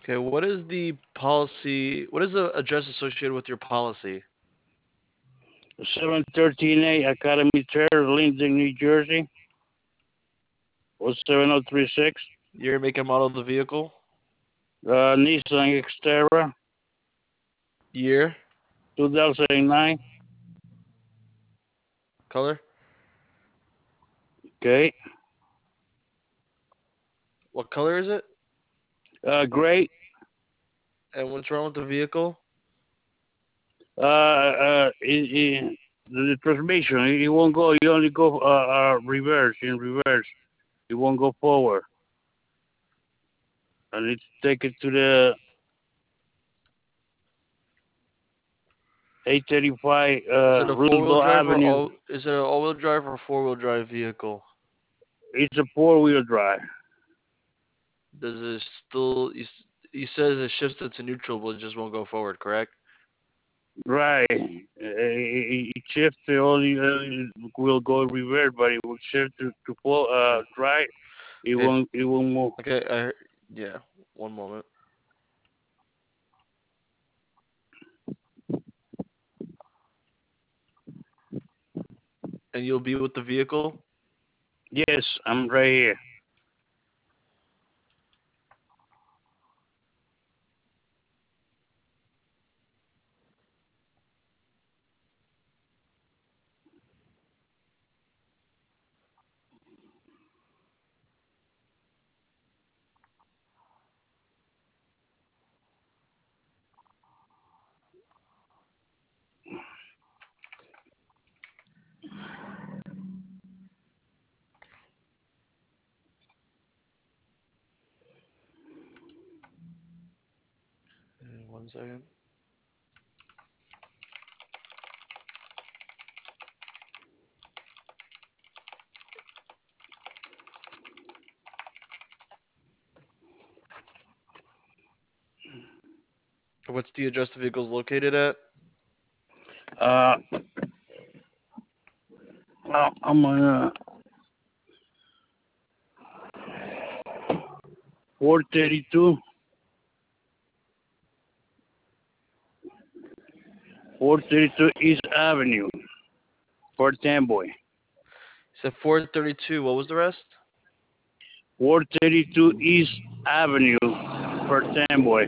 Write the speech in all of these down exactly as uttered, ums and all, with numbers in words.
Okay, what is the policy? What is the address associated with your policy? seven thirteen A Academy Terrace, Linden, New Jersey. oh seven oh three six. Year, make, and model of the vehicle? Uh, Nissan Xterra, Year? two thousand nine. Color? Okay. What color is it? Uh, gray. And what's wrong with the vehicle? Uh, uh, it, it, the transmission, it won't go. You only go uh, uh, reverse, in reverse. It won't go forward. I need to take it to the eight thirty-five Is uh, it a four-wheel Roosevelt drive or Avenue. all? Is it an all-wheel drive or four-wheel drive vehicle? It's a four-wheel drive. Does it still? You, s- you says it shifts it to neutral, but it just won't go forward, correct? Right. Uh, It, it shifts the only uh, will go reverse, but it will shift to to full uh Okay. right. It Okay. won't it won't move. Okay. I heard, yeah. One moment. And you'll be with the vehicle. Yes, I'm right here. Uh, One second. What's the address the vehicle's located at? Uh, well, I'm on uh, four thirty-two, four thirty-two East Avenue, Fort Amboy. You said four thirty-two. What was the rest? four thirty-two East Avenue, Fort Amboy.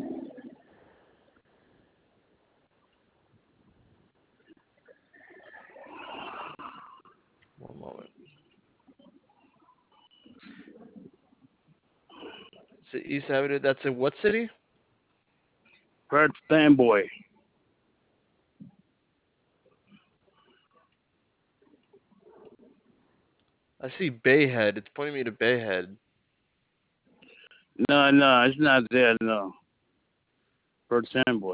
One moment. It's East Avenue. That's in what city? Fort Amboy. I see Bayhead. It's pointing me to Bayhead. No, no, it's not there. No, Fort Amboy.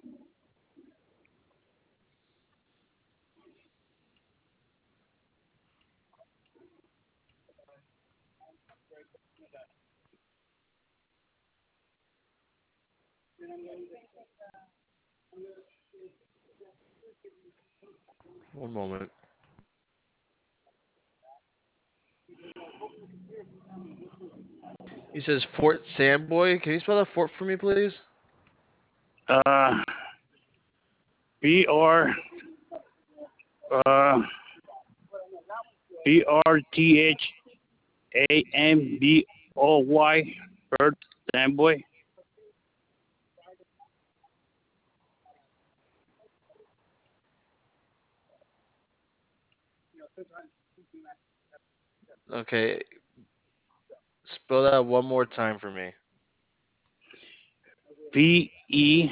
One moment. He says Fort Samboy. Can you spell that fort for me, please? Uh, P R uh P R T H A M B O Y, Fort Amboy. Okay. Spell that one more time for me. P E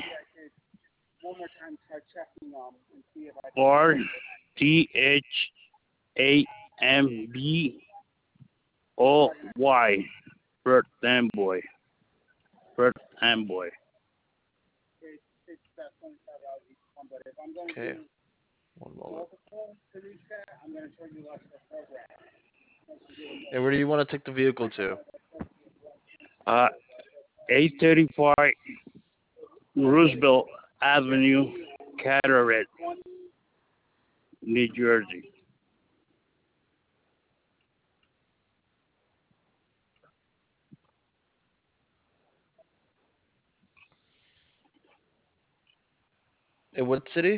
R T H A M B O Y, Fort Amboy, Fort Amboy. Okay. One moment. And where do you want to take the vehicle to? Uh, eight thirty-five Roosevelt Avenue, Carteret, New Jersey. In what city?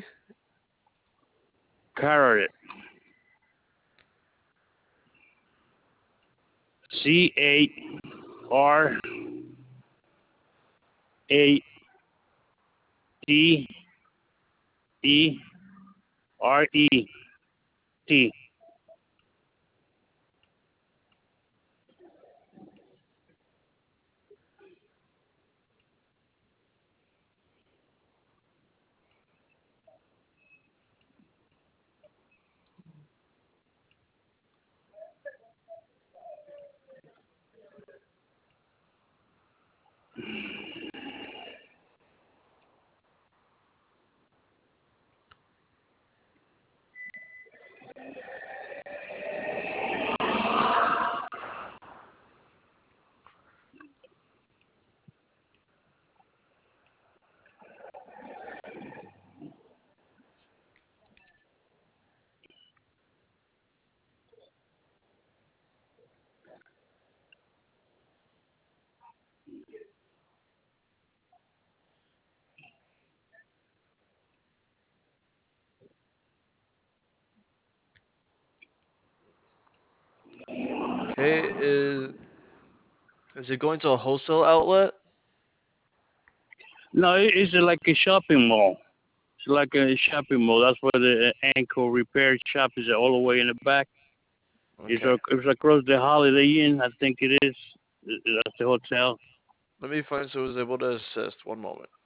Carrot. C A R A T E R E T. Okay, is is it going to a wholesale outlet? No, it- it's like a shopping mall. It's like a shopping mall. That's where the uh, ankle repair shop is all the way in the back. It's, Okay. a, it's across the Holiday Inn, I think it is. Uh, That's the hotel. Let me find someone who's able to assist. One moment.